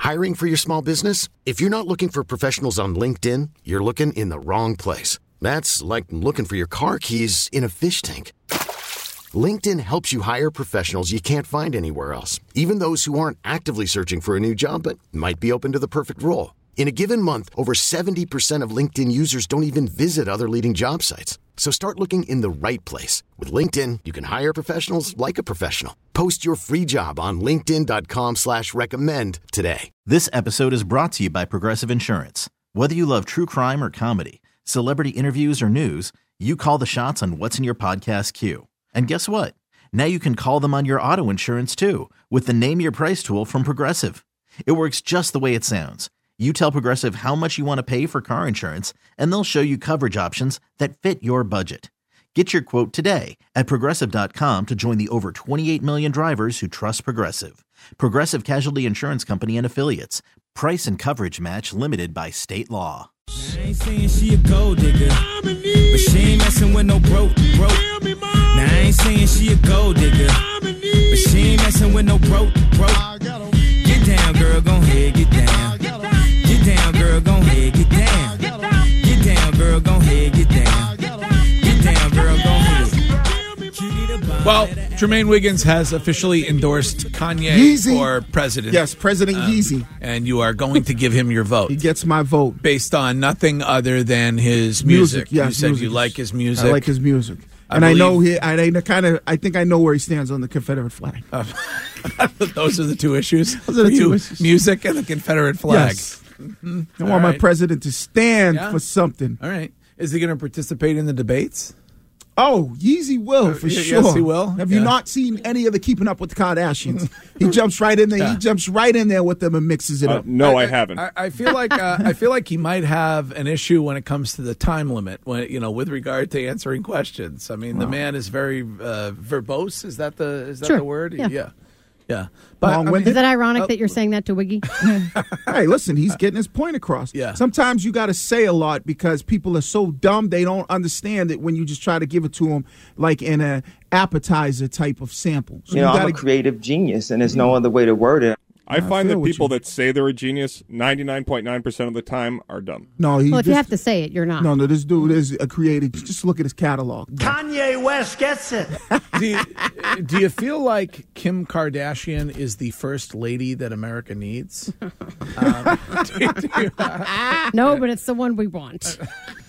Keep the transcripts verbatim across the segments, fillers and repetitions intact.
Hiring for your small business? If you're not looking for professionals on LinkedIn, you're looking in the wrong place. That's like looking for your car keys in a fish tank. LinkedIn helps you hire professionals you can't find anywhere else, even those who aren't actively searching for a new job but might be open to the perfect role. In a given month, over seventy percent of LinkedIn users don't even visit other leading job sites. So start looking in the right place. With LinkedIn, you can hire professionals like a professional. Post your free job on linkedin.com slash recommend today. This episode is brought to you by Progressive Insurance. Whether you love true crime or comedy, celebrity interviews or news, you call the shots on what's in your podcast queue. And guess what? Now you can call them on your auto insurance too with the Name Your Price tool from Progressive. It works just the way it sounds. You tell Progressive how much you want to pay for car insurance, and they'll show you coverage options that fit your budget. Get your quote today at Progressive dot com to join the over twenty-eight million drivers who trust Progressive. Progressive Casualty Insurance Company and Affiliates. Price and coverage match limited by state law. I ain't saying she a gold digger, but she ain't messing with no broke, broke. Now I ain't saying she a gold digger, but she ain't messing with no broke, broke. Get down, girl, gon' head, get down. Get down, girl, gon' head, get down. Get down, girl, gon' head, get down. Get down, girl, gon' head. Well, Jermaine Wiggins has officially endorsed Kanye Yeezy. for president. Yes, President Um, Yeezy. And you are going to give him your vote. He gets my vote. Based on nothing other than his music. Music, yes, You said music. you like his music. I like his music. I and I know believe- he, I, I kind of, I think I know where he stands on the Confederate flag. Uh, those are the two issues. Those are the for two you, issues. Music and the Confederate flag. Yes. Mm-hmm. I All want my right. president to stand Yeah. for something. All right. Is he going to participate in the debates? Oh, Yeezy will for y- sure. yes, he will? Have you Yeah. not seen any of the Keeping Up with the Kardashians? He jumps right in there. Yeah. He jumps right in there with them and mixes it Uh, up. no, I, haven't. I, I feel like uh, I feel like he might have an issue when it comes to the time limit. When you know, with regard to answering questions. I mean, the man is very uh, verbose. Is that the is that Sure. the word? Yeah. yeah. Yeah. But I mean, Long-winded. Is that ironic uh, that you're saying that to Wiggy? Hey, listen, he's getting his point across. Yeah. Sometimes you got to say a lot because people are so dumb they don't understand it when you just try to give it to them like in a appetizer type of sample. So You know, you I'm a gotta, creative genius, and there's no other way to word it. I I find feel that what people you- that say they're a genius, ninety-nine point nine percent of the time, are dumb. no, he Well, if you just- have to say it, you're not. No, no, this dude is a creative. Just look at his catalog. Kanye West gets it. do, you, do you feel like Kim Kardashian is the first lady that America needs? um, do, do you, No, but it's the one we want.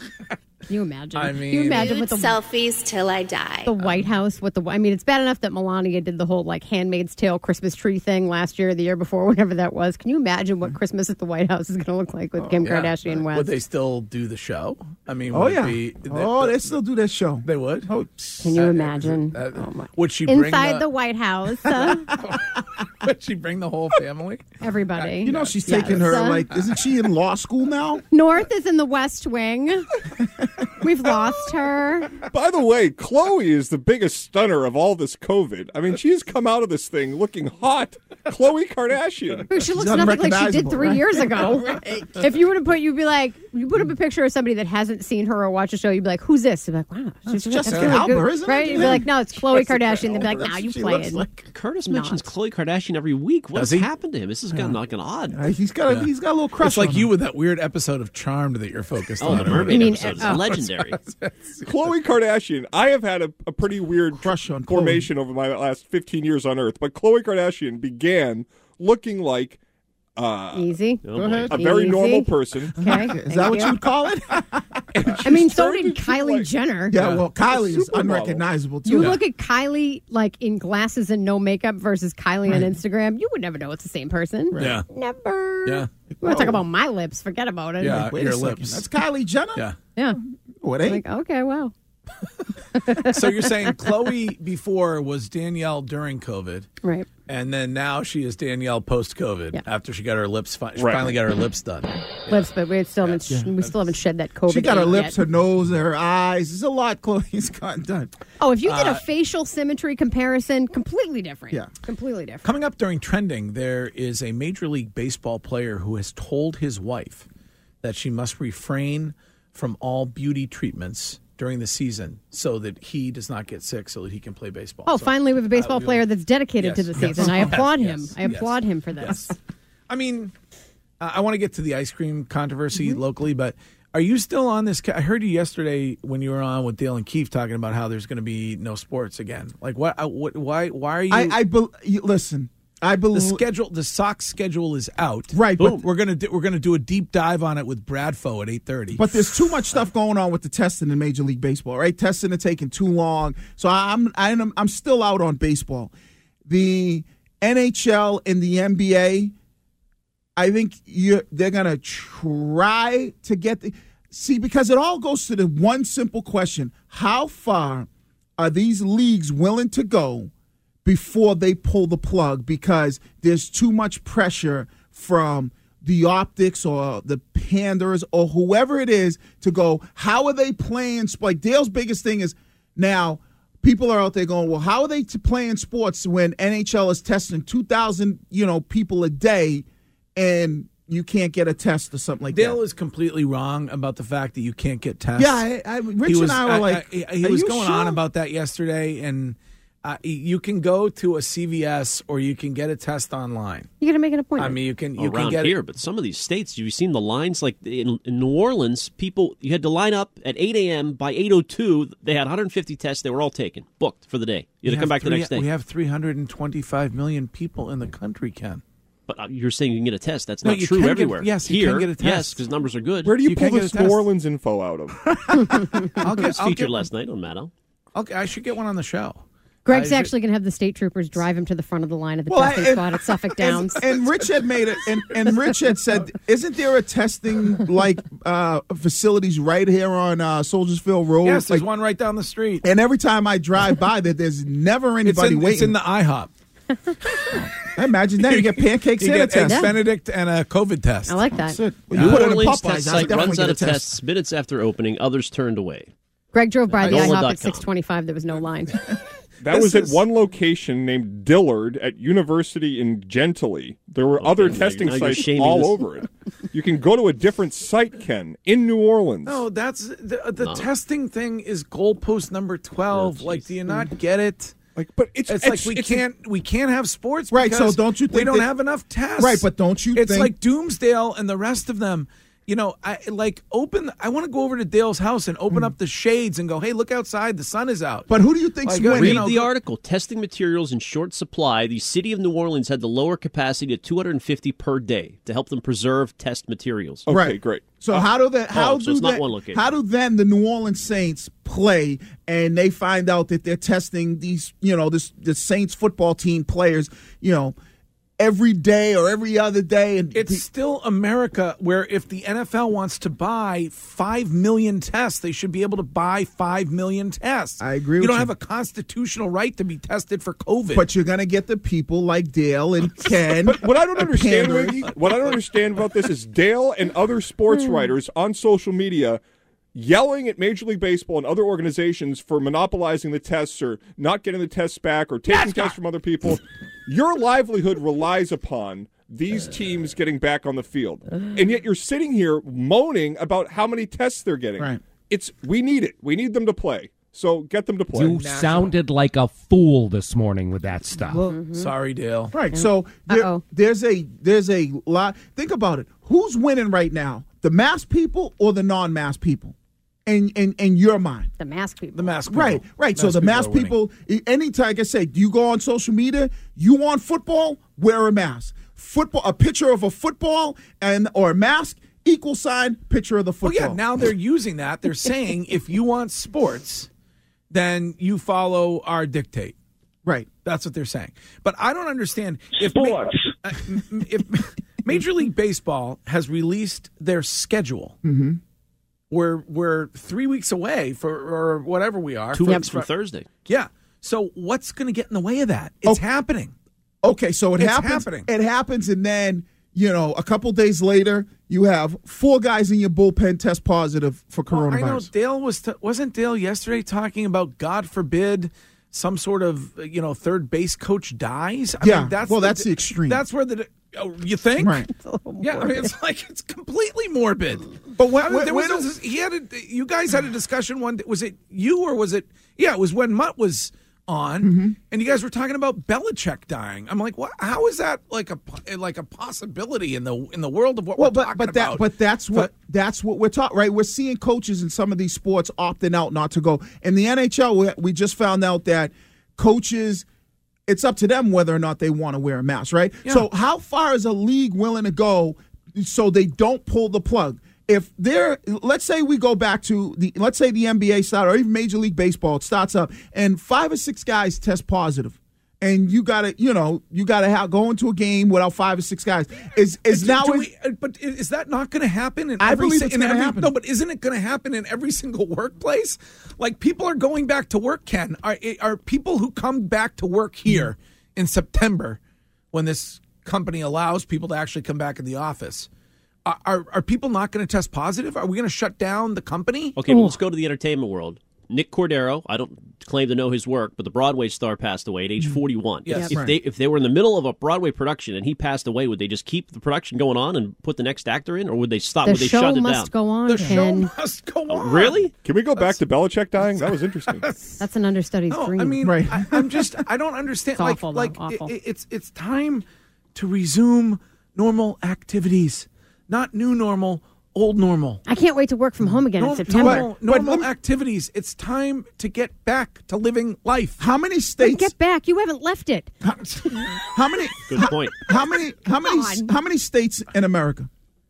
Can you imagine? I Can mean- you imagine Nude with the selfies till I die. the White House with the. I mean, it's bad enough that Melania did the whole like Handmaid's Tale Christmas tree thing last year, or the year before, whenever that was. Can you imagine what Christmas at the White House is going to look like with Kim Yeah. Kardashian West? Would they still do the show? I mean, Oh would yeah. it be, oh, they still do that show. they would. Oh, Can you Uh, imagine? uh, oh my. Would she bring Inside the, the, White House, uh, would she bring the whole family? everybody. you know she's Yes. taking her Uh, like. Isn't she in law school now? North is in the West Wing. We've lost her. By the way, Chloe is the biggest stunner of all this COVID. I mean, she's come out of this thing looking hot. Chloe Kardashian. She looks nothing like she did unrecognizable, three right? years ago. If you were to put, you'd be like, you put up a picture of somebody that hasn't seen her or watched the show, you'd be like, who's this? You'd be like, wow, she's It's Jessica really Alba, good. isn't it? Right? You'd be like, no, it's Chloe Kardashian. They'd be like, That's nah, what you she looks playing. like. Curtis Not. mentions Khloe Kardashian every week. What's Does he? happened to him? This has gotten like an odd. Uh, he's got a he's got a little crush. It's like on you him. with that weird episode of Charmed that you're focused Oh, on. the mermaid You mean, episode is oh. legendary. Khloe Kardashian. I have had a, a pretty weird Crush on Khloe. formation over my last fifteen years on Earth, but Khloe Kardashian began looking like uh, Easy. Oh, Go boy. ahead. a very Easy. normal person. Okay. Is thank that what you. you'd call it? I mean, so started did to Kylie like- Jenner. Yeah, well, Kylie is Supermodel. unrecognizable too. You look at Kylie like in glasses and no makeup versus Kylie on Instagram, you would never know it's the same person. Yeah. Never. Yeah. You want to talk about my lips? Forget about it. Yeah. Wait your a second. lips. That's Kylie Jenner. Yeah. Yeah. Oh, it ain't. Like, okay, wow. So you're saying Chloe before was Danielle during COVID, Right. and then now she is Danielle post COVID Yeah. after she got her lips. Fi- she Right. finally got her lips done. Lips, but we still haven't sh- we still haven't shed that COVID. She got her ink lips, yet. her nose, her eyes. There's a lot Chloe's gotten done. Oh, if you did Uh, a facial symmetry comparison, completely different. Yeah. Completely different. Coming up during trending, there is a Major League Baseball player who has told his wife that she must refrain from all beauty treatments during the season so that he does not get sick so that he can play baseball. Oh, So, finally, we have a baseball uh, we- player that's dedicated Yes, to the yes, season. I yes, applaud yes, him. I yes, applaud him for this. yes. I mean, I want to get to the ice cream controversy Mm-hmm. locally, but are you still on this? I heard you yesterday when you were on with Dale and Keefe talking about how there's going to be no sports again. Like, what? uh, what why? Why are you? I, I be, you- listen. I the believe schedule, the Sox schedule is out. Right, but we're gonna do, we're gonna do a deep dive on it with Bradfo at eight thirty. But there's too much stuff going on with the testing in Major League Baseball, right? Testing are taking too long, so I'm I'm I'm still out on baseball. The N H L and the N B A, I think you they're gonna try to get the see because it all goes to the one simple question: how far are these leagues willing to go before they pull the plug, because there's too much pressure from the optics or the panders or whoever it is to go, how are they playing? Like Dale's biggest thing is now people are out there going, well, how are they t- playing sports when N H L is testing two thousand, you know, people a day and you can't get a test or something like Dale that? is completely wrong about the fact that you can't get tests. Yeah, I, I, Rich He was, and I were like, I, I, he are was you going sure? on about that yesterday, and uh, you can go to a C V S or you can get a test online. You got to make an appointment. I mean, you can you around can get here, it. but some of these states, you've seen the lines. Like in, in New Orleans, people you had to line up at eight a.m. By eight oh two, they had one hundred fifty tests. They were all taken, booked for the day. You had We to come have back three, the next day. We have three hundred twenty-five million people in the country, Ken. But uh, you're saying you can get a test. That's No, not you true can get- everywhere. yes, you here, can get a test. Yes, because numbers are good. Where do you, You pull can't get this a New test. Orleans info out of? I'll It get, was I'll featured get, last night on Maddow. okay, I should get one on the show. Greg's I should- actually going to have the state troopers drive him to the front of the line at the Well, I- testing and- spot at Suffolk Downs. And, and Rich had made it, and, and Rich had said, "Isn't there a testing like uh, facilities right here on uh, Soldiersville Road?" Yes, there's Like, one right down the street. and every time I drive by there, there's never It's anybody in, waiting. it's in the IHOP. I imagine that you get pancakes You and a get eggs test. Benedict and a COVID test. I like that. That's it. Well, New you put it in Orleans Popeyes, test I'll site definitely runs get out a of test. tests minutes after opening. Others turned away. Greg drove by the Nola IHOP dot at com. six twenty-five. There was no line. That This was at is- one location named Dillard at University in Gentilly. There were other now testing you're- now you're sites shaming all this. over it. You can go to a different site, Ken, in New Orleans. No, that's the, the No. testing thing is goalpost number twelve. Oh, like, jeez. do you not get it? Like, but it's, It's, it's like we it's- can't we can't have sports, Right, so because don't you we think don't that- have enough tests? Right, but don't you It's think- like Doomsdale and the rest of them. You know, I like open. I want to go over to Dale's house and open up the shades and go, "Hey, look outside! The sun is out." But who do you think's Like, uh, winning? you Read know, the go- article. Testing materials in short supply. The city of New Orleans had the lower capacity at two hundred fifty per day to help them preserve test materials. Okay, Right. great. So how do the how Oh, so do it's not the- one location. how do then the New Orleans Saints play and they find out that they're testing these, you know, this the Saints football team players, you know, every day or every other day, and It's still America, where if the N F L wants to buy five million tests, they should be able to buy five million tests. I agree You with don't you. have a constitutional right to be tested for COVID. but you're gonna get the people like Dale and Ken. But what I don't and understand, pandering. Wiggy, what I don't understand about this is Dale and other sports writers on social media yelling at Major League Baseball and other organizations for monopolizing the tests or not getting the tests back or taking tests from other people. Your livelihood relies upon these teams getting back on the field. And yet you're sitting here moaning about how many tests they're getting. Right. It's we need it. We need them to play. So get them to play. You sounded like a fool this morning with that stuff. Sorry, Dale. Right. So there, Uh-oh. there's a there's a lot. Think about it. Who's winning right now? The masked people or the non-masked people? In in in your mind. The mask people. The mask people. Right, right. So Mask the people mask are winning. people, anytime, like I say, do you go on social media? You want football? Wear a mask. Football, a picture of a football and or a mask, equal sign, picture of the Well, football. yeah, now they're using that. They're saying if you want sports, then you follow our dictate. Right. That's what they're saying. But I don't understand if sports. Ma- uh, m- if Major League Baseball has released their schedule. Mm-hmm. We're we're three weeks away for or whatever we are. Two for- weeks from for- Thursday. Yeah. So what's going to get in the way of that? It's Oh. happening. Okay, so it It's happens. happening. It happens, and then you know, a couple days later, you have four guys in your bullpen test positive for Well, coronavirus. I know Dale was t- wasn't Dale yesterday talking about God forbid some sort of you know third base coach dies. I Yeah, mean, that's well, that's the extreme. That's where the oh, you think Right. Yeah, I mean it's like it's completely morbid. But when, I mean, when, there was when- this- he had a, you guys had a discussion one. Was it you or was it? Yeah, it was when Mutt was on, Mm-hmm. and you guys were talking about Belichick dying. I'm like, what? How is that like a like a possibility in the in the world of what Well, we're but talking but that about? but that's what But- that's what we're talking, right? We're seeing coaches in some of these sports opting out not to go. In the N H L, we, we just found out that coaches, it's up to them whether or not they want to wear a mask, right? Yeah. So how far is a league willing to go so they don't pull the plug? If they're, let's say we go back to the, let's say the N B A start or even Major League Baseball, it starts up and five or six guys test positive. And you gotta, you know, you gotta have, go into a game without five or six guys. Is is Do- now? do is- we- uh, but is that not going to happen? In I every, believe si- it's in gonna every- happen. No, but isn't it going to happen in every single workplace? Like people are going back to work. Ken, are are people who come back to work here in September, when this company allows people to actually come back in the office? Are are, are people not going to test positive? Are we going to shut down the company? Okay, well, let's go to the entertainment world. Nick Cordero, I don't claim to know his work, but the Broadway star passed away at age forty-one. Yes. If Right. they if they were in the middle of a Broadway production and he passed away, would they just keep the production going on and put the next actor in, or would they stop? The would they show shut it must down? go on, The Ken. show must go Oh, on. really? Can we go back to Belichick dying? That was interesting. That's an understudy's No, dream. I mean, Right. I, I'm just, I don't understand. It's like, awful, though, like awful. It, it's it's time to resume normal activities, not new normal, old normal. I can't wait to work from home again in Norm- September. Normal, But- but normal let me- activities. It's time to get back to living life. How many states? Get back. You haven't left it. How many? Good how, point. How many? How many? on. How many states in America?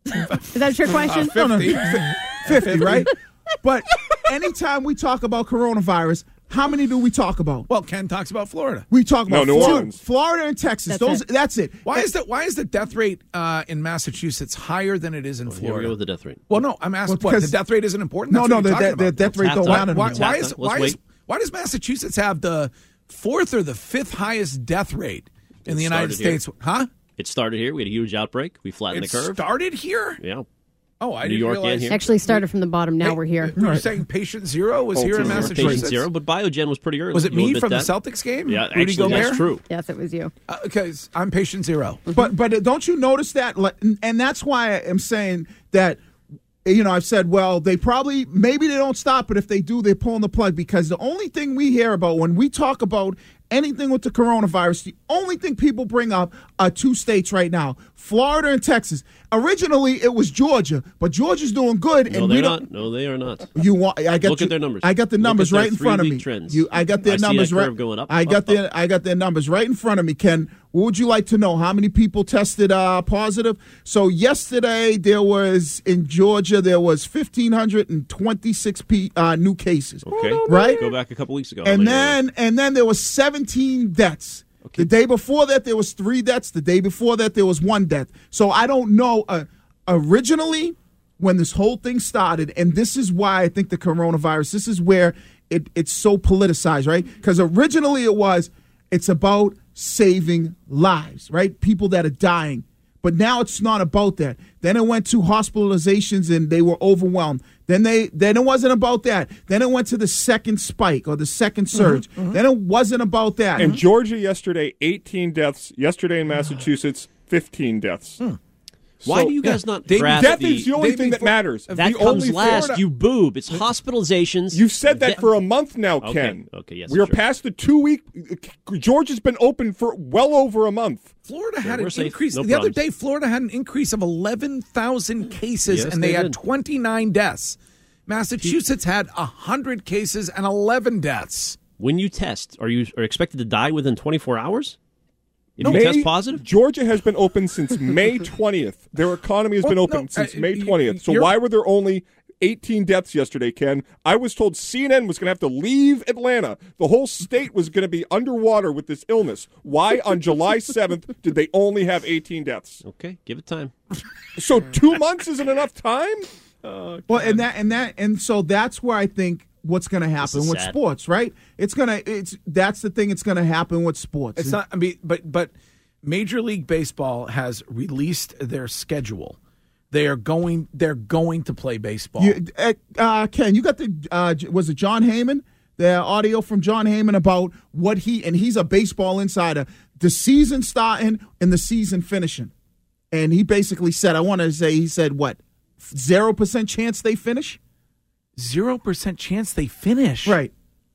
Is that your question? No, no, fifty, right? But anytime we talk about coronavirus, how many do we talk about? Well, Ken talks about Florida. We talk No, about New Florida, Orleans. Florida and Texas. That's Those. it. That's it. Why is that? Why is the death rate uh, in Massachusetts higher than it is in Here we Florida? go with the death rate. Well, no, I'm asking. Well, what, the because- death rate isn't important. No, That's no, what the, you're talking the, the about. death rate It's don't halftime. matter. Why, to me. why Let's is why wait. is why does Massachusetts have the fourth or the fifth highest death rate in It the United started here. States? Huh? It started here. We had a huge outbreak. We flattened It the curve. started here. yeah. Oh, I New didn't York and realize. here. Actually started from the bottom. Now Hey, we're here. Were you saying patient zero was Oh, here in zero. Massachusetts? Patient zero, but Biogen was pretty early. Was it You me admit from that? the Celtics game? Yeah, Rudy actually, Gobert? that's true. Yes, it was you. Uh, because I'm patient zero. But but don't you notice that? Like, and that's why I'm saying that. You know, I've said, well, they probably, maybe they don't stop, but if they do, they're pulling the plug, because the only thing we hear about when we talk about anything with the coronavirus, the only thing people bring up are two states right now, Florida and Texas. Originally, it was Georgia, but Georgia's doing good. No, and they're we not. don't. No, they are not. You want? I got Look you, at their numbers. I got the Look numbers at their right in front of three-week me. trends. You, I got their I see numbers that right. curve going up, I up, got up. their, I got their numbers right in front of me, Ken. What would you like to know? How many people tested uh, positive? So yesterday there was in Georgia there was fifteen hundred and twenty-six p uh, new cases. Okay. Right? Go back a couple weeks ago. And Later. then and then there was seventeen deaths. The day before that there was three deaths. The day before that there was one death. So I don't know. Uh, originally, when this whole thing started, and this is why I think the coronavirus. This is where it, it's so politicized, right? Because originally it was it's about saving lives, right? People that are dying. But now it's not about that. Then it went to hospitalizations and they were overwhelmed. Then they then it wasn't about that. Then it went to the second spike or the second surge. Mm-hmm, mm-hmm. Then it wasn't about that. In Georgia yesterday, eighteen deaths. Yesterday in Massachusetts, fifteen deaths. Hmm. Why So- do you guys Yeah. not They- grasp death the, is the only they thing that before- matters. that the comes only last? Florida- You boob. It's hospitalizations. You've said that That- for a month now, Okay, Ken. okay, yes, We are sure. past the two week. Georgia's been open for well over a month. Florida Yeah, had we're an safe. increase. No the other problems. day, Florida had an increase of eleven thousand cases, Yes, and they, they had did. twenty-nine deaths. Massachusetts had one hundred cases and eleven deaths. When you test, are you are expected to die within twenty-four hours? If May- you test positive? Georgia has been open since May twentieth. Their economy has Well, been open no, since uh, May y- twentieth. So you're- why were there only eighteen deaths yesterday, Ken? I was told C N N was going to have to leave Atlanta. The whole state was going to be underwater with this illness. Why on July seventh did they only have eighteen deaths? Okay, give it time. So two months isn't enough time? Well, and that and that and so that's where I think what's going to happen is with sad. sports, right? It's gonna it's that's the thing. It's going to happen with sports. It's not. I mean, but but Major League Baseball has released their schedule. They are going. They're going to play baseball. You, uh, uh, Ken, you got the uh, was it John Heyman? The audio from John Heyman about what he and he's a baseball insider. The season starting and the season finishing, and he basically said, I want to say he said what zero percent chance they finish. Zero percent chance they finish. Right.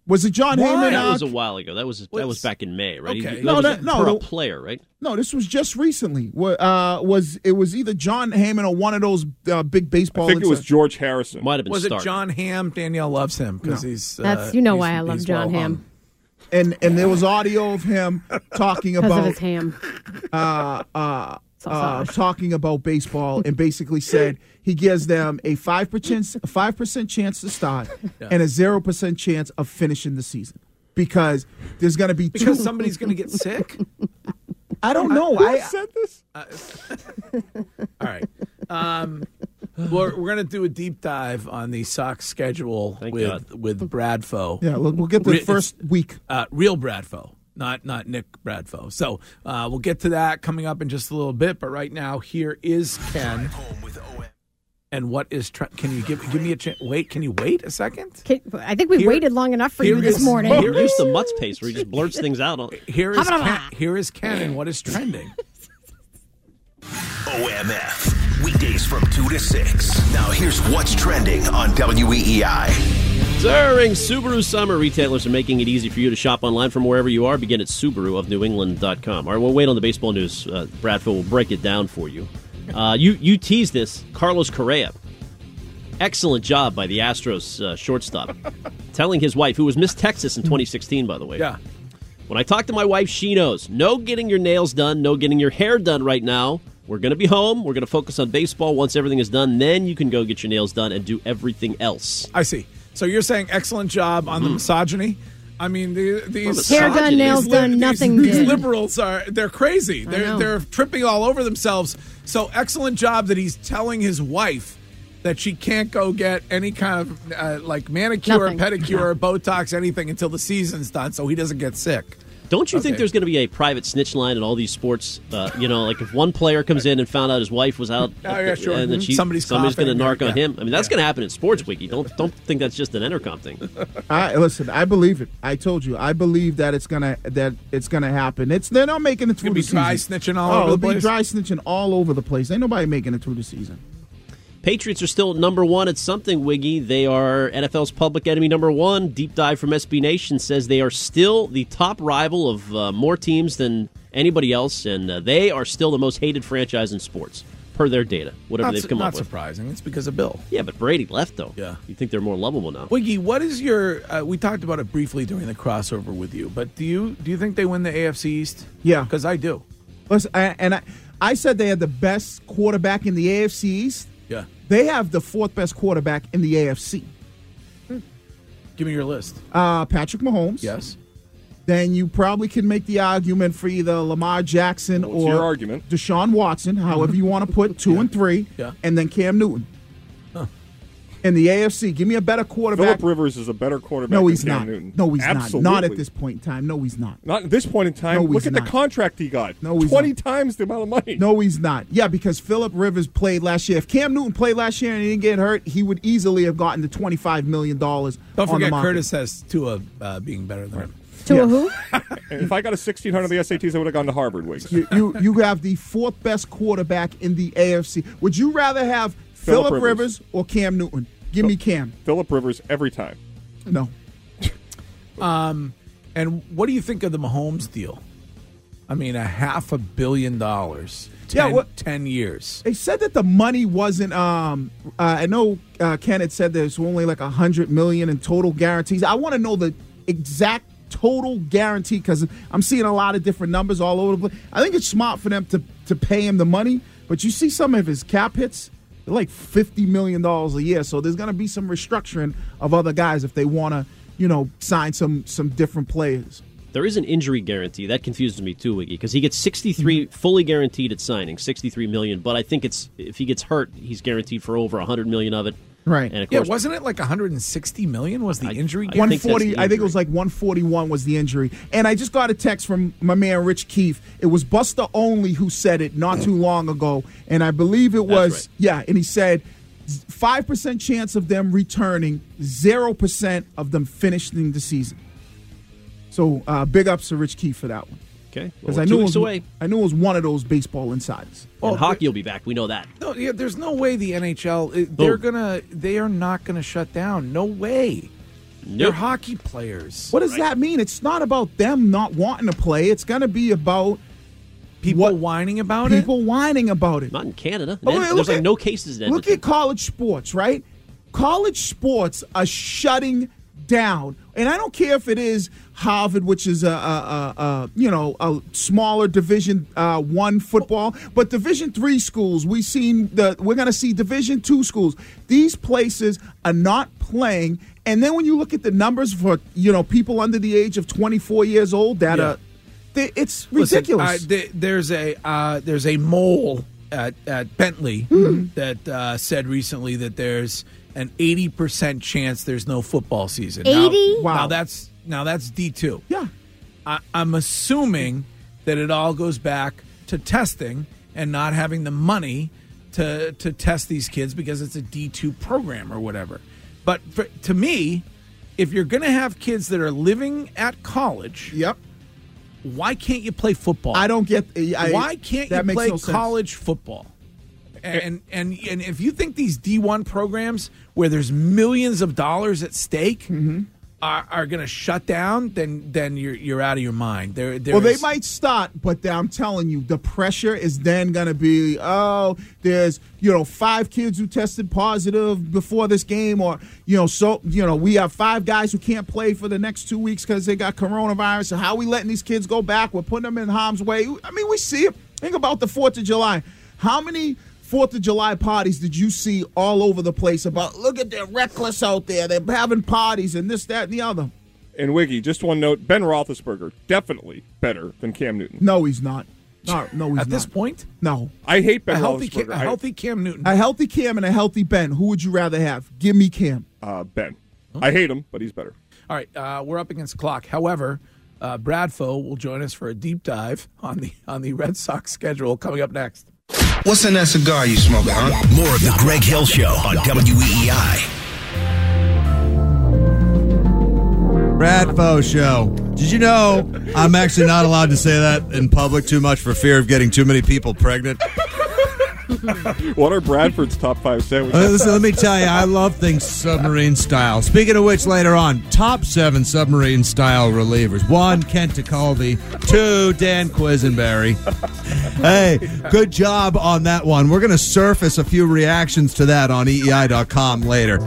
Was it John Why? Heyman? That uh, was a while ago. That was that was back in May, right? Okay. He, No, was that- a no, pro the- player, right? No, this was just recently. Wa- Uh, was it was either John Heyman or one of those uh, big baseball? I think it was insiders. George Harrison. Might have been Was it Stark. John Hamm? Danielle loves him because No. he's. Uh, That's you know he's- why I love he's John well Hamm. hung. and and there was audio of him talking Because of about his ham. uh, uh, uh, Sausage. talking about baseball, and basically said he gives them a five percent a five percent chance to start and a zero percent chance of finishing the season because there's going to be two. Because somebody's going to get sick. I don't know. Who I said this? All right. Um, we're we're going to do a deep dive on the Sox schedule Thank with God. with Bradfo. yeah, look, we'll get the Re- first week. Uh, real Bradfo, not not Nick Bradfo. So uh, we'll get to that coming up in just a little bit. But right now, here is Ken. And what is? Tre- can you give give me a chance? Wait, can you wait a second? Can, I think we Here- waited long enough for here you this is- morning. here You're used to Mutt's pace where he just blurts things out. On, Here is Blah, blah, Ken, blah. here is Ken and what is trending. O M F, weekdays from two to six. Now here's what's trending on W E E I. During Subaru Summer, retailers are making it easy for you to shop online from wherever you are. Begin at Subaru of New England dot com. All right, we'll wait on the baseball news. Uh, Bradford will break it down for you. Uh, you you teased this. Carlos Correa. Excellent job by the Astros uh, shortstop. Telling his wife, who was Miss Texas in twenty sixteen, by the way. Yeah. When I talk to my wife, she knows. No getting your nails done, no getting your hair done right now. We're going to be home. We're going to focus on baseball. Once everything is done, then you can go get your nails done and do everything else. I see. So you're saying excellent job on the misogyny? I mean, the, these Hair done, misogyny. nails these li- done, these- nothing These did. liberals are they're crazy. They're know. they're tripping all over themselves. So excellent job that he's telling his wife that she can't go get any kind of uh, like manicure, Nothing. pedicure, Botox, anything until the season's done, so he doesn't get sick. Don't you think Okay. there's going to be a private snitch line in all these sports? Uh, you know, like if one player comes in and found out his wife was out, Oh, yeah, sure. and then Mhm. she, Somebody's somebody's going to coughing, narc on yeah. him. I mean, that's Yeah. going to happen in Sports Wiki. Don't don't think that's just an Entercom thing. I listen. I believe it. I told you. I believe that it's gonna that it's gonna happen. It's they're not making it through Gonna be the dry season. snitching all oh, over it'll the be place? dry snitching all over the place. Ain't nobody making it through the season. Patriots are still number one at something, Wiggy. They are N F L's public enemy number one. Deep Dive from S B Nation says they are still the top rival of uh, more teams than anybody else, and uh, they are still the most hated franchise in sports, per their data, whatever Not, they've su- come not up with. surprising. It's because of Bill. Yeah, but Brady left, though. Yeah. You think they're more lovable now? Wiggy, what is your? Uh, we talked about it briefly during the crossover with you, but do you do you think they win the A F C East? Yeah. because I do. Listen, I, and I, I said they had the best quarterback in the A F C East. Yeah, They have the fourth best quarterback in the A F C. give me your list. Uh, Patrick Mahomes. Yes. Then you probably can make the argument for either Lamar Jackson What's or your argument? Deshaun Watson, however you want to put two and three, Yeah. and then Cam Newton. In the A F C, give me a better quarterback. Philip Rivers is a better quarterback no, than he's Cam not. Newton. No, he's Absolutely. not. Not at this point in time. No, he's not. Not at this point in time. No, Look he's at not. the contract he got. No, he's twenty not. times the amount of money. No, he's not. Yeah, because Philip Rivers played last year. If Cam Newton played last year and he didn't get hurt, he would easily have gotten the twenty-five million dollars. Don't on forget the market. Curtis has Tua uh, being better than him. To a who? And if I got a sixteen hundred on the S A Ts, I would have gone to Harvard. Wiggs. You, you you have the fourth best quarterback in the A F C. Would you rather have Philip Rivers. Rivers. or Cam Newton? Give me Cam. Philip Rivers every time. No. Um, and what do you think of the Mahomes deal? I mean, a half a billion dollars, ten, Yeah, what- ten years. They said that the money wasn't. Um, uh, I know uh, Ken had said there's only like a hundred million in total guarantees. I want to know the exact total guarantee because I'm seeing a lot of different numbers all over the place. I think it's smart for them to to pay him the money, but you see some of his cap hits. They're like fifty million dollars a year, so there's going to be some restructuring of other guys if they want to, you know, sign some some different players. There is an injury guarantee. That confuses me too, Wiggy, because he gets sixty-three fully guaranteed at signing, sixty-three million dollars, but I think it's if he gets hurt, he's guaranteed for over one hundred million dollars of it. Right. And of Yeah, course, wasn't it like one hundred sixty million was the I- injury? I guarantee? think that's one forty. the I think it was injury. like one forty-one was the injury. And I just got a text from my man Rich Keefe. It was Buster Only who said it not too long ago, and I believe it was right. yeah. And he said five percent chance of them returning, zero percent of them finishing the season. So uh, big ups to Rich Keefe for that one. okay, Because well, I two knew it weeks was, away, I knew it was one of those baseball insiders. Oh, and hockey will be back. We know that. No, yeah, there's no way the N H L. uh, They're gonna. They are not gonna shut down. No way. They're hockey players. What does right. that mean? It's not about them not wanting to play. It's going to be about people what, whining about people it. People whining about it. Not in Canada. But There's look like at, no cases in Edmonton. Look at college sports, right? College sports are shutting down, and I don't care if it is Harvard, which is a, a, a, a you know a smaller Division uh, One football, but Division Three schools. We've seen the we're going to see Division Two schools. These places are not playing, and then when you look at the numbers for you know people under the age of twenty-four years old, that yeah. are they, it's ridiculous. Listen, uh, th- there's a uh, there's a mole at at Bentley mm-hmm. that uh, said recently that there's an eighty percent chance there's no football season. eighty? Now, wow. Now that's now that's D two. Yeah. I, I'm assuming that it all goes back to testing and not having the money to to test these kids because it's a D two program or whatever. But for, to me, if you're going to have kids that are living at college, yep. why can't you play football? I don't get I, why can't that you makes play no sense. college football? And, and and if you think these D one programs where there's millions of dollars at stake mm-hmm. are, are going to shut down, then then you're you're out of your mind. There, well, they might start, but I'm telling you, the pressure is then going to be, oh, there's you know five kids who tested positive before this game, or you know, so you know we have five guys who can't play for the next two weeks because they got coronavirus. So how are we letting these kids go back? We're putting them in harm's way. I mean, we see it. Think about the Fourth of July. How many Fourth of July parties did you see all over the place about, look at they're reckless out there, they're having parties and this, that, and the other. And Wiggy, just one note, Ben Roethlisberger, definitely better than Cam Newton. No, he's not. No, no, he's not. At this point? No. I hate Ben a healthy Roethlisberger. Cam, a healthy Cam Newton. A healthy Cam and a healthy Ben. Who would you rather have? Give me Cam. Uh, Ben. Okay. I hate him, but he's better. All right, uh, we're up against the clock. However, uh, Bradfo will join us for a deep dive on the on the Red Sox schedule coming up next. What's in that cigar you smoking, huh? More of the Greg Hill Show on W E E I. Bradfo Show. Did you know I'm actually not allowed to say that in public too much for fear of getting too many people pregnant? What are Bradford's top five sandwiches? Uh, listen, let me tell you, I love things submarine style. Speaking of which, later on, top seven submarine style relievers. One, Kent Tekulve. Two, Dan Quisenberry. Hey, good job on that one. We're going to surface a few reactions to that on E E I dot com later.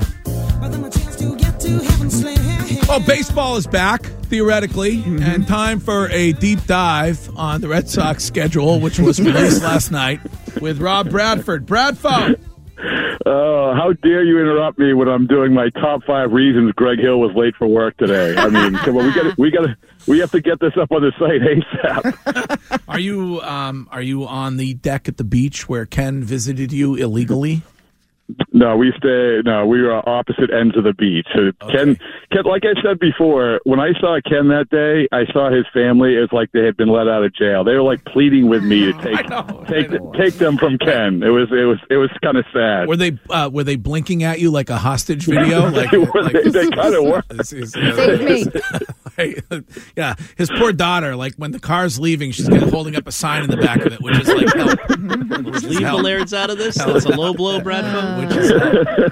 Well, baseball is back, theoretically, mm-hmm. and time for a deep dive on the Red Sox schedule, which was released last night with Rob Bradford. Bradfo. Uh, how dare you interrupt me when I'm doing my top five reasons Greg Hill was late for work today? I mean, come on, we got we got we have to get this up on the site ASAP. Are you um are you on the deck at the beach where Ken visited you illegally? No, we stay. No, we were opposite ends of the beach. So okay. Ken, Ken, like I said before, when I saw Ken that day, I saw his family. It was like they had been let out of jail. They were like pleading with me to take know, take take them from Ken. It was it was it was kind of sad. Were they uh, were they blinking at you like a hostage video? Like, like they, they kind of were. This is, uh, Save me. Like, yeah, his poor daughter. Like when the car's leaving, she's kind of holding up a sign in the back of it, which is like help. Leave the Lairds out of this. That's a low blow, Bradford. Which is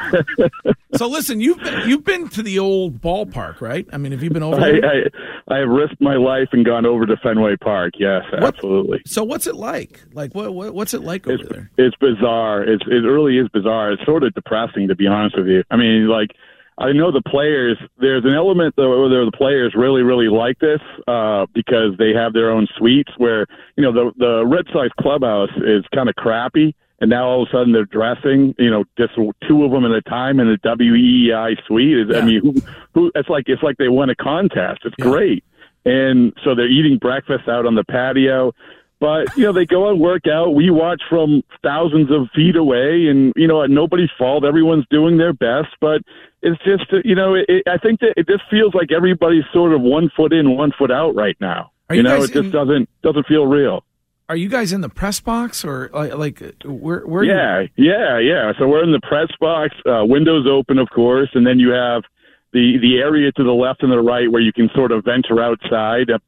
so. Listen, you've been, you've been to the old ballpark, right? I mean, have you been over? I, I, I have risked my life and gone over to Fenway Park. Yes, what, absolutely. So, what's it like? Like, what, what what's it like over it's, there? It's bizarre. It's it really is bizarre. It's sort of depressing, to be honest with you. I mean, like, I know the players. There's an element though where the players really, really like this uh, because they have their own suites. Where you know the the Red Sox clubhouse is kind of crappy. And now all of a sudden they're dressing, you know, just two of them at a time in a W E E I suite. Yeah. I mean, who, who? It's like it's like they won a contest. It's yeah. great. And so they're eating breakfast out on the patio. But you know, they go and work out. We watch from thousands of feet away, and you know, at nobody's fault. Everyone's doing their best, but it's just you know, it, I think that it just feels like everybody's sort of one foot in, one foot out right now. Are you, you know, guys it just in- doesn't doesn't feel real. Are you guys in the press box or like, like where? where yeah, you? yeah, yeah. So we're in the press box. Uh, windows open, of course, and then you have the the area to the left and the right where you can sort of venture outside. But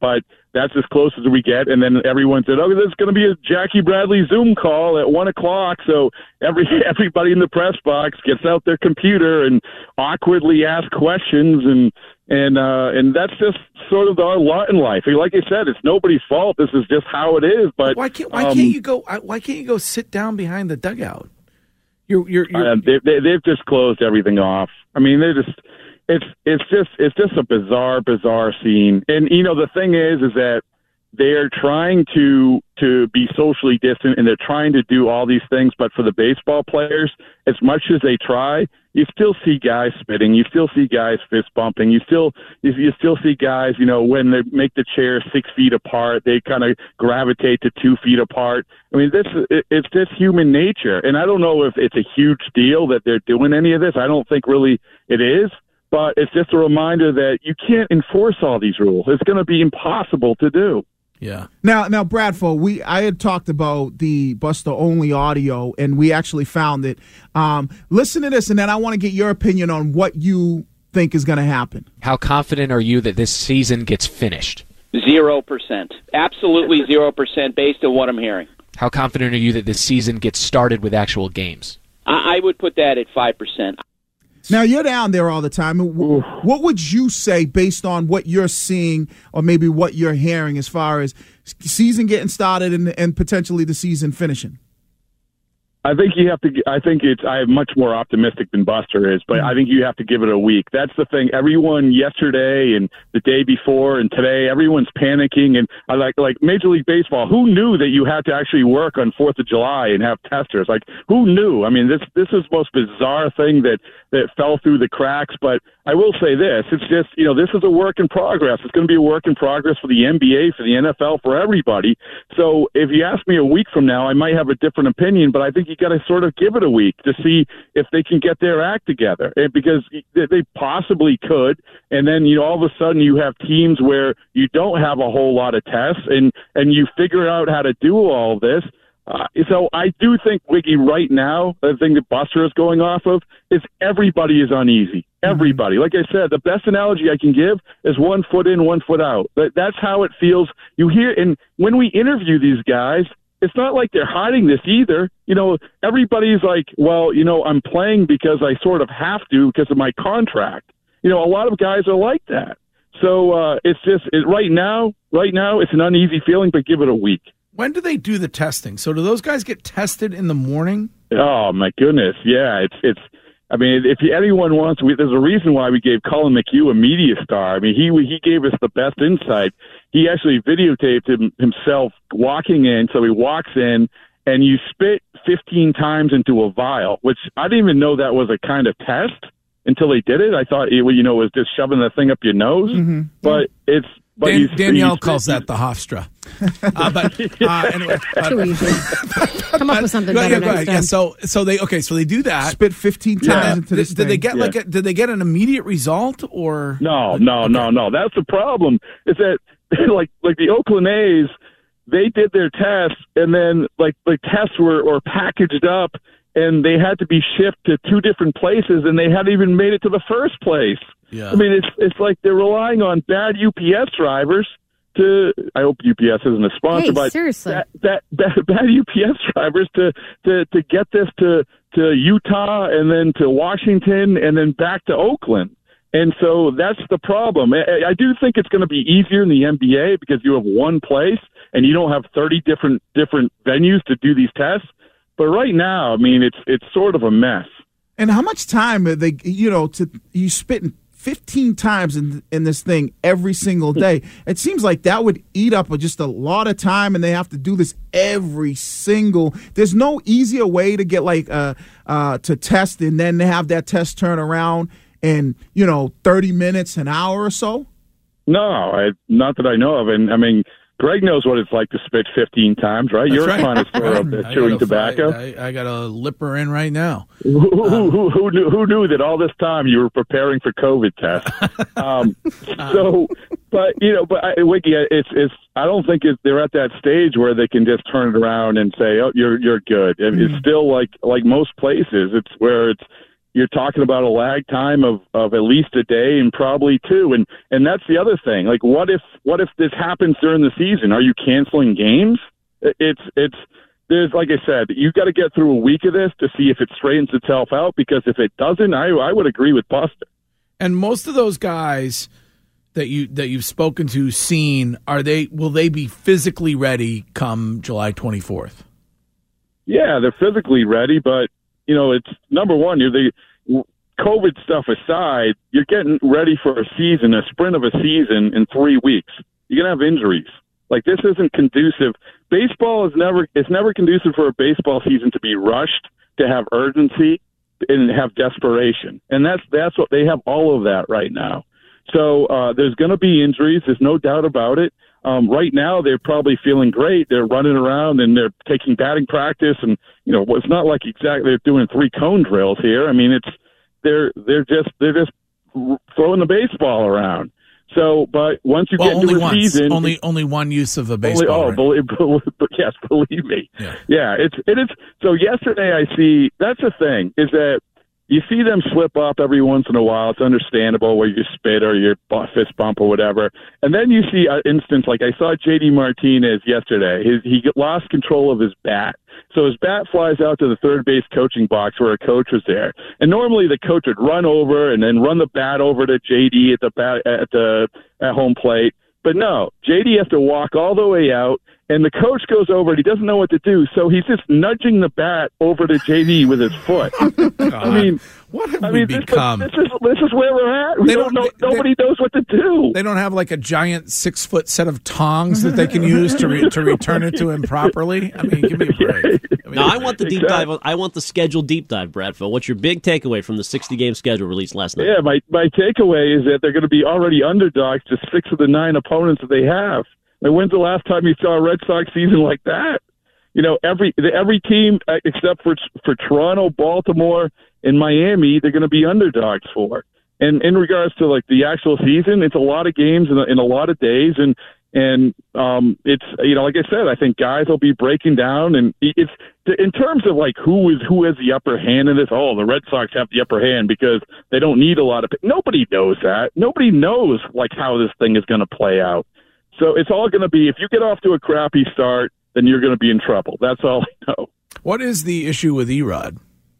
that's as close as we get. And then everyone said, oh, there's going to be a Jackie Bradley Zoom call at one o'clock. So every everybody in the press box gets out their computer and awkwardly asks questions. And and uh, and that's just sort of our lot in life. Like I said, it's nobody's fault. This is just how it is. But why can't why um, can't you go? Why can't you go sit down behind the dugout? You're you're, you're uh, they, they, they've just closed everything off. I mean, they just. It's it's just it's just a bizarre bizarre scene, and you know the thing is is that they're trying to to be socially distant, and they're trying to do all these things. But for the baseball players, as much as they try, you still see guys spitting, you still see guys fist bumping, you still you, you still see guys, you know, when they make the chairs six feet apart, they kind of gravitate to two feet apart. I mean, this it, it's just human nature, and I don't know if it's a huge deal that they're doing any of this. I don't think really it is. But it's just a reminder that you can't enforce all these rules. It's going to be impossible to do. Yeah. Now, now, Bradford, we I had talked about the Buster only audio, and we actually found it. Um, listen to this, and then I want to get your opinion on what you think is going to happen. How confident are you that this season gets finished? Zero percent. Absolutely zero percent based on what I'm hearing. How confident are you that this season gets started with actual games? I, I would put that at five percent. Now, you're down there all the time. What would you say based on what you're seeing or maybe what you're hearing as far as season getting started and, and potentially the season finishing? I think you have to. I think it's. I'm much more optimistic than Buster is, but I think you have to give it a week. That's the thing. Everyone yesterday and the day before and today, everyone's panicking. And I like like Major League Baseball. Who knew that you had to actually work on Fourth of July and have testers? Like who knew? I mean, this this is the most bizarre thing that that fell through the cracks. But I will say this: it's just you know this is a work in progress. It's going to be a work in progress for the N B A, for the N F L, for everybody. So if you ask me a week from now, I might have a different opinion. But I think you got to sort of give it a week to see if they can get their act together, and because they possibly could. And then, you know, all of a sudden you have teams where you don't have a whole lot of tests, and, and you figure out how to do all of this. Uh, so I do think, Wiggy, right now, the thing that Buster is going off of is everybody is uneasy. Everybody. Like I said, the best analogy I can give is one foot in, one foot out. That, that's how it feels. You hear, and when we interview these guys, it's not like they're hiding this either. You know, everybody's like, well, you know, I'm playing because I sort of have to because of my contract. You know, a lot of guys are like that. So uh, it's just it, right now, right now, it's an uneasy feeling, but give it a week. When do they do the testing? So do those guys get tested in the morning? Oh, my goodness. Yeah, it's it's. I mean, if anyone wants, we, there's a reason why we gave Colin McHugh a media star. I mean, he he gave us the best insight. He actually videotaped him, himself walking in. So he walks in, and you spit fifteen times into a vial, which I didn't even know that was a kind of test until they did it. I thought it, you know, was just shoving the thing up your nose, mm-hmm. but it's. But Dan, he's, Danielle he's, calls that the Hofstra. Uh, but uh, anyway, but, too easy. Come up with something better yeah, next ahead. time. Yeah, so so they okay. So they do that. Spit fifteen times yeah. into this. Did, did they get yeah. like? A, did they get an immediate result or? No, no, okay. no, no. That's the problem. Is that like like the Oakland A's? They did their tests, and then like the tests were, were packaged up, and they had to be shipped to two different places, and they hadn't even made it to the first place. Yeah. I mean, it's it's like they're relying on bad U P S drivers to. I hope U P S isn't a sponsor, hey, but seriously, that, that, that bad U P S drivers to, to to get this to to Utah and then to Washington and then back to Oakland. And so that's the problem. I, I do think it's going to be easier in the N B A because you have one place and you don't have thirty different different venues to do these tests. But right now, I mean, it's it's sort of a mess. And how much time are they, you know, to you spitting fifteen times in in this thing every single day? It seems like that would eat up just a lot of time, and they have to do this every single. There's no easier way to get like uh uh to test and then have that test turn around in, you know, thirty minutes, an hour or so. No, I, not that I know of. And I mean, Greg knows what it's like to spit fifteen times, right? That's You're right. a connoisseur of uh, chewing tobacco. I, I got a lipper in right now. Who, who, who, who, knew, who knew that all this time you were preparing for COVID tests? Um, so, but you know, but I, Wiki, it's it's. I don't think it, they're at that stage where they can just turn it around and say, "Oh, you're you're good." And it's still like like most places. It's where it's you're talking about a lag time of, of at least a day and probably two. And, and that's the other thing. Like, what if what if this happens during the season? Are you canceling games? It's it's there's like I said, you got to get through a week of this to see if it straightens itself out. Because if it doesn't, I I would agree with Buster. And most of those guys that you that you've spoken to, seen, are they will they be physically ready come July twenty-fourth? Yeah, they're physically ready, but you know, it's number one. You're the COVID stuff aside, you're getting ready for a season, a sprint of a season in three weeks. You're gonna have injuries. Like, this isn't conducive. Baseball is never it's never conducive for a baseball season to be rushed, to have urgency, and have desperation. And that's that's what they have, all of that right now. So uh, there's going to be injuries. There's no doubt about it. Um, right now, they're probably feeling great. They're running around and they're taking batting practice, and you know, it's not like exactly they're doing three cone drills here. I mean, it's they're they're just they're just throwing the baseball around. So, but once you well, get only into a once. season, only only one use of a baseball. Only, oh, right? believe, yes, believe me. Yeah. yeah, it's it is. So yesterday, I see that's the thing is that you see them slip up every once in a while. It's understandable where you spit or your fist bump or whatever, and then you see an instance like I saw J D Martinez yesterday. His, he lost control of his bat. So his bat flies out to the third base coaching box where a coach was there. And normally the coach would run over and then run the bat over to J D at the bat, at the at home plate. But no, J D has to walk all the way out, and the coach goes over and he doesn't know what to do. So he's just nudging the bat over to J D with his foot. I mean, what have I we mean, this, become? This is this is where we're at. We They don't, don't- know. they- Nobody knows what to do. They don't have like a giant six foot set of tongs that they can use to re- to return it to him properly. I mean, give me a break. I mean, No, I want the deep Exactly. dive. I want the scheduled deep dive, Bradfield. What's your big takeaway from the sixty game schedule released last night? Yeah, my my takeaway is that they're going to be already underdogs to six of the nine opponents that they have. And when's the last time you saw a Red Sox season like that? You know, every every team uh, except for for Toronto, Baltimore, and Miami, they're going to be underdogs for. And in regards to like the actual season, it's a lot of games in a, in a lot of days, and and um, it's you know, like I said, I think guys will be breaking down, and it's in terms of like who is who has the upper hand in this. Oh, the Red Sox have the upper hand because they don't need a lot of. Nobody knows that. Nobody knows like how this thing is going to play out. So it's all going to be, if you get off to a crappy start, then you're going to be in trouble. That's all I know. what is the issue with Erod?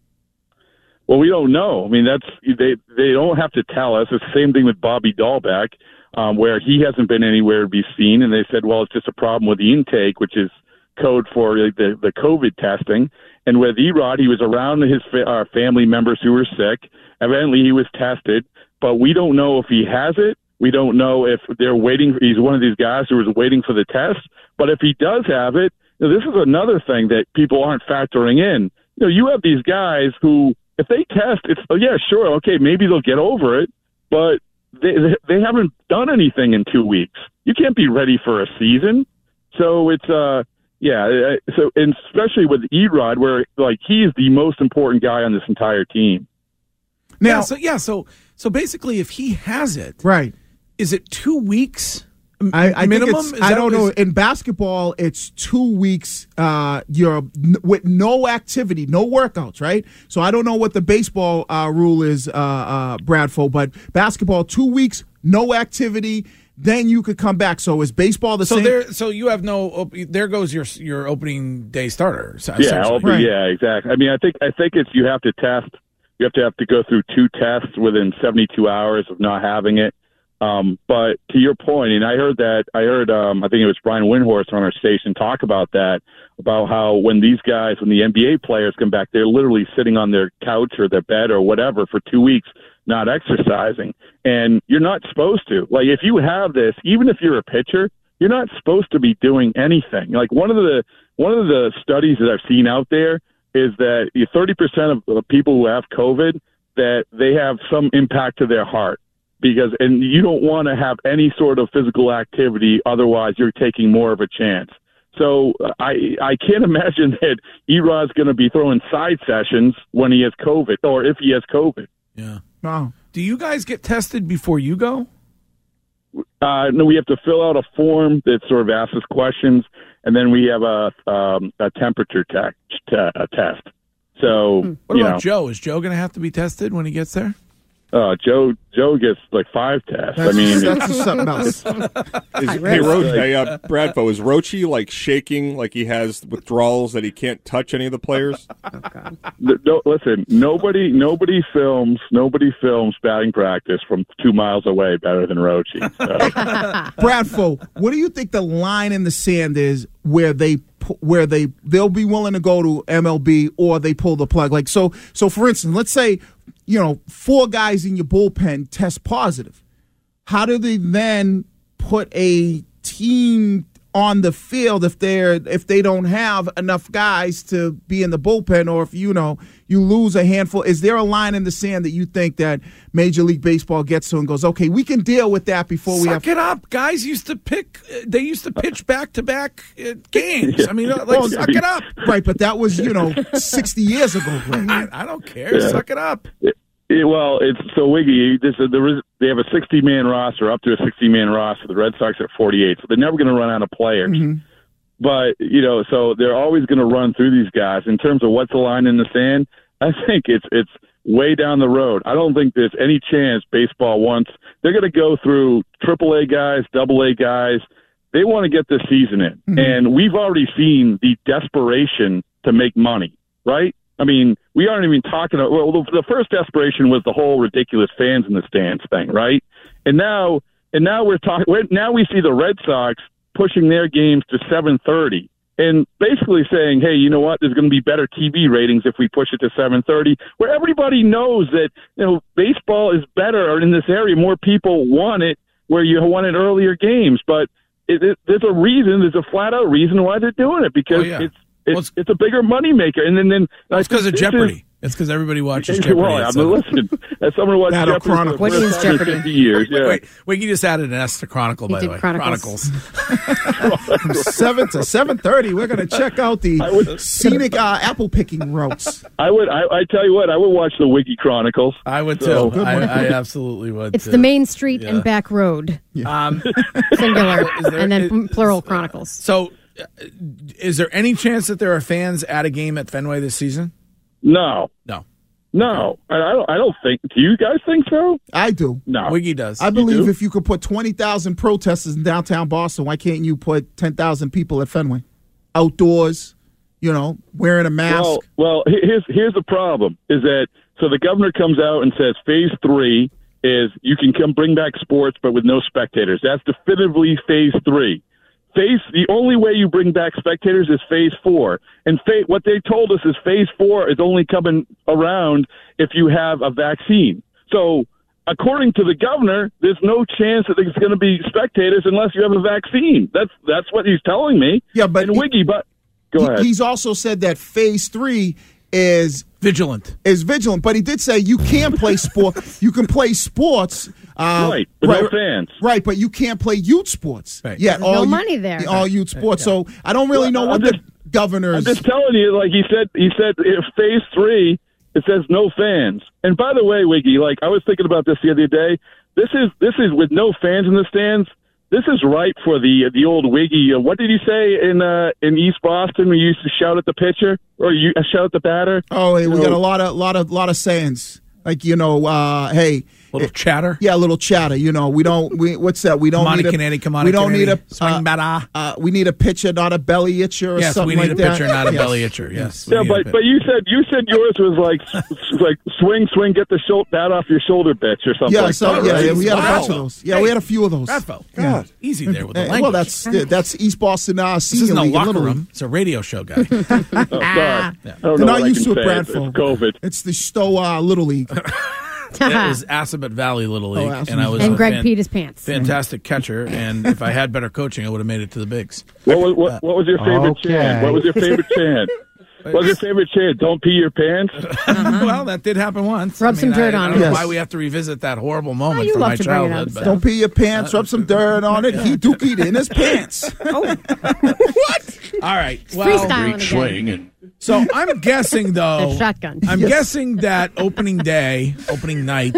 Well, we don't know. I mean, that's they they don't have to tell us. It's the same thing with Bobby Dahlbeck, um, where he hasn't been anywhere to be seen, and they said, well, it's just a problem with the intake, which is code for the the COVID testing. And with Erod, he was around his fa- uh, family members who were sick. Evidently, he was tested, but we don't know if he has it. We don't know if they're waiting. He's one of these guys who was waiting for the test. But if he does have it, you know, this is another thing that people aren't factoring in. You know, you have these guys who, if they test, it's oh yeah, sure, okay, maybe they'll get over it, but they they haven't done anything in two weeks. You can't be ready for a season. So it's uh yeah. So and especially with Erod, where like he is the most important guy on this entire team. Now, yeah, so yeah, so so basically, if he has it, right, is it two weeks? I, I minimum? Think it's, Is I that- don't know. is- In basketball, it's two weeks. Uh, you're n- with no activity, no workouts, right? So I don't know what the baseball uh, rule is, uh, uh, Bradford, but basketball, two weeks, no activity. Then you could come back. So is baseball the So same? there, so you have no. op- There goes your your opening day starter. Yeah, essentially. I'll be, yeah, exactly. I mean, I think I think it's you have to test. You have to have to go through two tests within seventy-two hours of not having it. Um, but to your point, and I heard that I heard um, I think it was Brian Windhorst on our station talk about that, about how when these guys, when the N B A players come back, they're literally sitting on their couch or their bed or whatever for two weeks, not exercising, and you're not supposed to. Like if you have this, even if you're a pitcher, you're not supposed to be doing anything. Like one of the one of the studies that I've seen out there is that thirty percent of the people who have COVID, that they have some impact to their heart. Because, and you don't want to have any sort of physical activity, otherwise you're taking more of a chance. So I I can't imagine that Erod's going to be throwing side sessions when he has COVID, or if he has COVID. Yeah. Wow. Do you guys get tested before you go? Uh, no, we have to fill out a form that sort of asks us questions, and then we have a um, a temperature te- te- a test. So, what you about know, Joe? Is Joe going to have to be tested when he gets there? Uh, Joe Joe gets like five tests. That's, I mean, that's something else. Is, hey, Roach, hey, uh, Bradfo, is Roachy like shaking like he has withdrawals that he can't touch any of the players? No, listen, nobody nobody films nobody films batting practice from two miles away better than Roachy. So. Bradfo, what do you think the line in the sand is where they where they they'll be willing to go to M L B or they pull the plug? Like so so for instance, let's say, you know, four guys in your bullpen test positive. How do they then put a team on the field if they're if they don't have enough guys to be in the bullpen, or if you know you lose a handful? Is there a line in the sand that you think that Major League Baseball gets to and goes, okay, we can deal with that before we Suck have it up. Guys used to pick. They used to pitch back to back games. I mean, like well, suck it up. Right, but that was you know sixty years ago. I, I don't care. Yeah. Suck it up. It, it, well, it's so Wiggy. This, there is, they have a sixty-man roster, up to a sixty-man roster. The Red Sox are forty-eight, so they're never going to run out of players. Mm-hmm. But you know, so they're always going to run through these guys. In terms of what's the line in the sand, I think it's it's way down the road. I don't think there's any chance baseball wants. They're going to go through triple A guys, double A guys. They want to get this season in, mm-hmm. and we've already seen the desperation to make money, right? I mean, we aren't even talking about, well, the, the first desperation was the whole ridiculous fans in the stands thing, right? And now, and now we're talking, now we see the Red Sox pushing their games to seven thirty and basically saying, hey, you know what, there's going to be better T V ratings if we push it to seven thirty, where everybody knows that, you know, baseball is better, or in this area, more people want it where you wanted earlier games. But it, it, there's a reason, there's a flat out reason why they're doing it, because oh, yeah. it's, It's, well, it's, it's a bigger moneymaker, and then then well, it's because of Jeopardy. Is, it's because everybody watches Jeopardy. Well, I mean, listen, as someone who watches Jeopardy Chronicle. for the first Jeopardy? fifty years, yeah. Wait, Wiggy just added an S to Chronicle, he by did the way. Chronicles. Chronicles. Seven to seven thirty. We're going to check out the would, scenic uh, apple picking routes. I would. I, I tell you what. I would watch the Wiggy Chronicles. I would so, too. I, I absolutely would. It's too. the main street yeah. and back road, yeah. um, singular, there, and then is, plural Chronicles. So. Is there any chance that there are fans at a game at Fenway this season? No, no, no. I don't. I don't think. Do you guys think so? I do. No, Wiggy does. I believe if you could put twenty thousand protesters in downtown Boston, why can't you put ten thousand people at Fenway, outdoors? You know, wearing a mask. Well, well, here's here's the problem: is that so the governor comes out and says phase three is you can come bring back sports, but with no spectators. That's definitively phase three. Phase, the only way you bring back spectators is phase four. And fa- what they told us is phase four is only coming around if you have a vaccine. So according to the governor, there's no chance that there's going to be spectators unless you have a vaccine. That's that's what he's telling me. Yeah, but and Wiggy, but go he, ahead. He's also said that phase three is vigilant. Is vigilant, but he did say you can play sport. You can play sports. Uh, right, with right, no fans. Right, but you can't play youth sports. Right. Yeah, all no youth, money there. All youth sports. Yeah. So I don't really know well, what just, the governor's. I'm just telling you, like he said, he said if phase three, it says no fans. And by the way, Wiggy, like I was thinking about this the other day. This is this is with no fans in the stands. This is right for the the old Wiggy. Uh, what did he say in uh, in East Boston? We used to shout at the pitcher or you uh, shout at the batter. Oh, hey, we so, got a lot of lot of lot of sayings. Like, you know, uh, hey, little it, chatter. Yeah, a little chatter. You know, we don't. We what's that? We don't come need on, a. Kennedy, come on, we don't Kennedy. need a swing uh, batter. Uh, we need a pitcher, not a belly itcher, or yes, something we need like a that. pitcher, not a yes. belly itcher. Yes. Yeah, but but you said you said yours was like like swing swing, get the shoulder bat off your shoulder, bitch, or something. Yeah, like so, that, yeah, right? yeah, we had Wow. a bunch of those. Yeah, hey, we had a few of those. Rathbo, God, easy there with the Uh, language. well, that's yeah, that's East Boston uh, this Senior isn't a League. locker Little room. League. It's a radio show, guy. Oh, sorry. I don't know They're what not I used can to it, say. Bradford. It's COVID. It's the Stowe uh, Little League. It was Assabet Valley Little League, Oh, and I was and a Greg fan- peed his pants. fantastic catcher. And if I had better coaching, I would have made it to the bigs. What was what, what was your favorite Okay. chant? What was your favorite chant? What was your favorite chant? Don't pee your pants. Uh-huh. Well, that did happen once. Rub I some mean, dirt I, on I it. don't know Yes. why we have to revisit that horrible moment Oh, you from love my to bring it up, childhood. so. but- Don't pee your pants. Rub some dirt on it. He dookied in his pants. What? All right. It's Well, freestyling again. so I'm guessing though. The shotgun. I'm Yes. guessing that opening day, opening night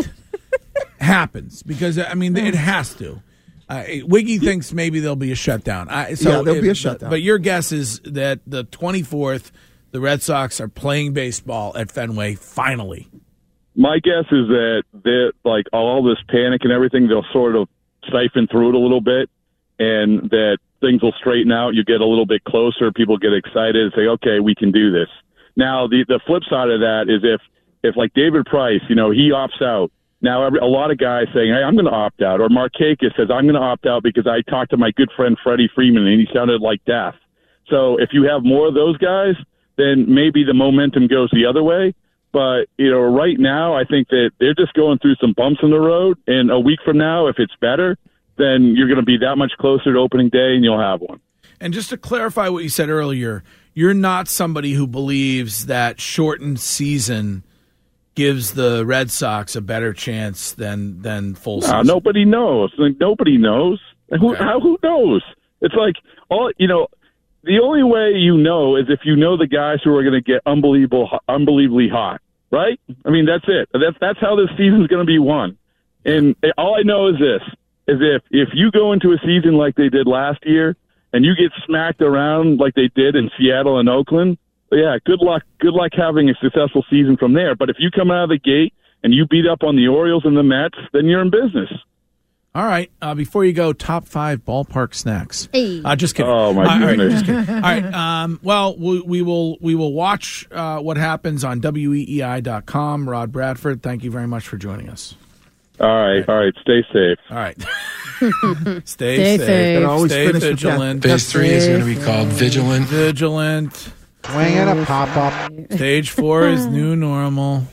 happens because I mean it has to. Uh, Wiggy thinks maybe there'll be a shutdown. I, so Yeah, there'll be a if- shutdown. But your guess is that the twenty-fourth, the Red Sox are playing baseball at Fenway finally? My guess is that that like all this panic and everything, they'll sort of siphon through it a little bit, and that things will straighten out. You get a little bit closer, people get excited and say, okay, we can do this. Now, the the flip side of that is if, if like David Price, you know, he opts out. Now, every, a lot of guys saying, hey, I'm going to opt out. Or Markakis says, I'm going to opt out because I talked to my good friend Freddie Freeman, and he sounded like death. So if you have more of those guys, then maybe the momentum goes the other way. But, you know, right now, I think that they're just going through some bumps in the road. And a week from now, if it's better, then you're going to be that much closer to opening day, and you'll have one. And just to clarify what you said earlier, you're not somebody who believes that shortened season gives the Red Sox a better chance than than full season. Uh, nobody knows. Like, nobody knows. Who Okay. how, who knows? It's like all you know. The only way you know is if you know the guys who are going to get unbelievable, unbelievably hot, right? I mean, that's it. That's that's how this season's going to be won. And all I know is this: is if if you go into a season like they did last year, and you get smacked around like they did in Seattle and Oakland, yeah, good luck. Good luck having a successful season from there. But if you come out of the gate and you beat up on the Orioles and the Mets, then you're in business. All right. Uh, before you go, top five ballpark snacks. Hey. Uh, just kidding. Oh, my Uh, all right, goodness. just kidding. All right. Um, well, we, we will we will watch uh, what happens on W E E I dot com. Rod Bradford, thank you very much for joining us. All right, all right. Stay safe. All right. Stay, Stay safe. safe. Gotta always Stay finish with vigilant. that. Phase three is going to be called Vigilant. Vigilant. Wing and a pop-up. Stage four is new normal.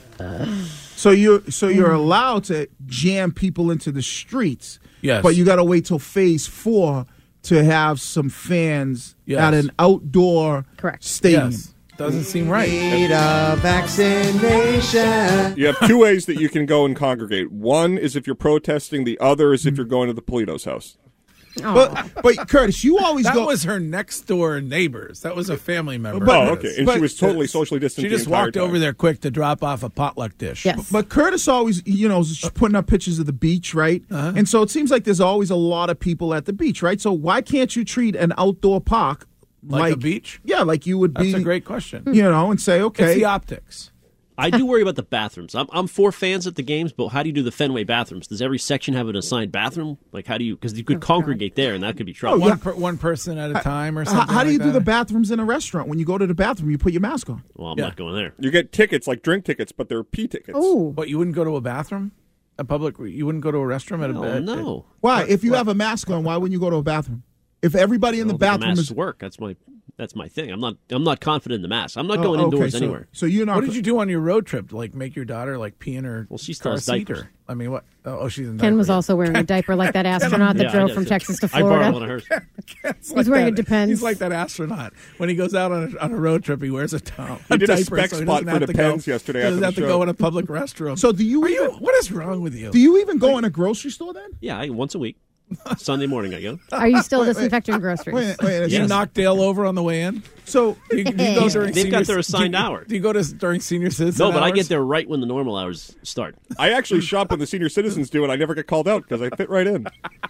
So you're so you're allowed to jam people into the streets. Yes. But you got to wait till phase four to have some fans Yes. at an outdoor Correct. stadium. Yes. Doesn't seem right. Need a vaccination. You have two ways that you can go and congregate. One is if you're protesting. The other is if you're going to the Polito's house. But but Curtis, you always That go. was her next door neighbors. That was a family member. But- Oh, okay. And but- she was totally socially distant. She the just entire walked time. over there quick to drop off a potluck dish. Yes. But Curtis always, you know, is putting up pictures of the beach, right? Uh-huh. And so it seems like there's always a lot of people at the beach, right? So why can't you treat an outdoor park Like a beach? Yeah, like you would be. That's a great question. You know, and say, okay, It's the optics. I do worry about the bathrooms. I'm, I'm for fans at the games, but how do you do the Fenway bathrooms? Does every section have an assigned bathroom? Like, how do you? Because you could congregate there, and that could be trouble. One, per, one person at a time or How, something. how do you like do that? the bathrooms in a restaurant? When you go to the bathroom, you put your mask on. Well, I'm Yeah. not going there. You get tickets like drink tickets, but they're pee tickets. Ooh. But you wouldn't go to a bathroom? A public? You wouldn't go to a restroom at a No, bed? no. Why? If you have a mask on, why wouldn't you go to a bathroom? If everybody in the I don't think bathroom masks is work. That's my that's my thing. I'm not I'm not confident in the mask. I'm not Oh, going okay, indoors so- anywhere. So you're not. What did you do on your road trip? To, like make your daughter like pee in her Well, she still car has seat? diapers. Or, I mean, what? Oh, oh, she's in Ken diapers. was also wearing a diaper like that astronaut that Yeah, I drove did. from Texas to I borrowed Florida. one of hers. It's He's wearing that. a Depends. He's like that astronaut. When he goes out on a, on a road trip, he wears a towel. He did a diaper, spec so he spot doesn't for have to Depends go, yesterday He doesn't after have the to show. go in a public restroom. So do you Are even? you? What is wrong with you? Do you even go in a grocery store then? Yeah, I, once a week. Sunday morning I go. Are you still disinfecting groceries? Wait, wait, Did you Yes. knock Dale over on the way in? So Do you, do you go during They've got senior- their assigned do you, hour. Do you go to during senior citizen No, but I hours? get there right when the normal hours start. I actually shop when the senior citizens do, and I never get called out because I fit right in.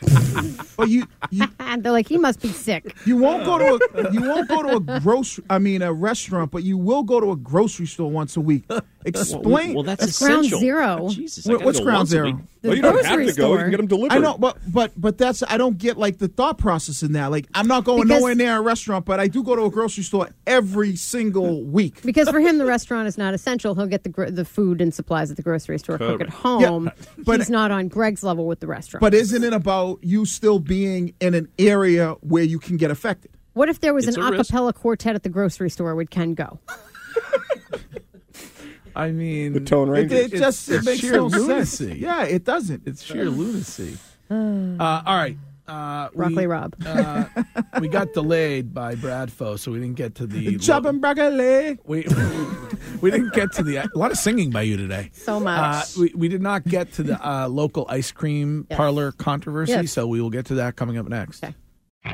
But you you And they're like, he must be sick. you won't go to a you won't go to a grocery. I mean a restaurant, but you will go to a grocery store once a week. Explain. Well, that's That's ground essential. zero. Jesus, I What- gotta what's go ground once a zero? week. The Well, you don't have grocery to go. You store. can get them delivered. I know, but but but that's I don't get like the thought process in that. Like I'm not going Because- nowhere near a restaurant, but I do go to a grocery store every single week. Because for him, the restaurant is not essential. He'll get the gro- the food and supplies at the grocery store, cook at Correct. home. Yeah, but- He's not on Greg's level with the restaurant. But isn't it about you still being in an area where you can get affected? what if there was It's an a a risk. cappella quartet at the grocery store? Would Ken go? I mean, The Tone It, Rangers. it just it it's makes sheer no lunacy. sense. Yeah, it doesn't. It's sheer lunacy. Uh, all right. Uh, Broccoli we, Rob. uh, we got delayed by Bradfo, so we didn't get to the. Chop and broccoli. We we didn't get to the. A lot of singing by you today. So much. Uh, we we did not get to the uh, local ice cream Yes. parlor controversy, Yes. so we will get to that coming up next. Okay.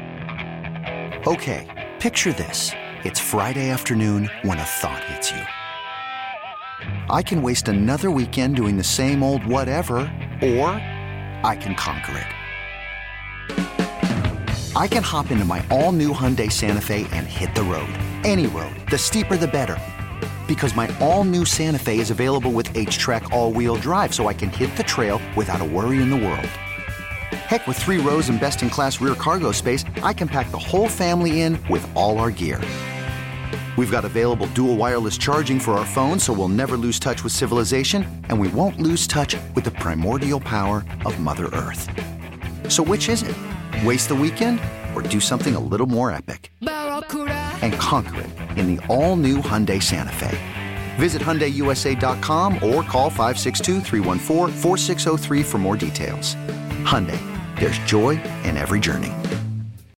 Okay, picture this. It's Friday afternoon when a thought hits you. I can waste another weekend doing the same old whatever, or I can conquer it. I can hop into my all-new Hyundai Santa Fe and hit the road. Any road. The steeper, the better. Because my all-new Santa Fe is available with H-Track all-wheel drive, so I can hit the trail without a worry in the world. Heck, with three rows and best-in-class rear cargo space, I can pack the whole family in with all our gear. We've got available dual wireless charging for our phones, so we'll never lose touch with civilization, and we won't lose touch with the primordial power of Mother Earth. So which is it? Waste the weekend or do something a little more epic? And conquer it in the all-new Hyundai Santa Fe. Visit Hyundai U S A dot com or call five six two, three one four, four six zero three for more details. Hyundai, there's joy in every journey.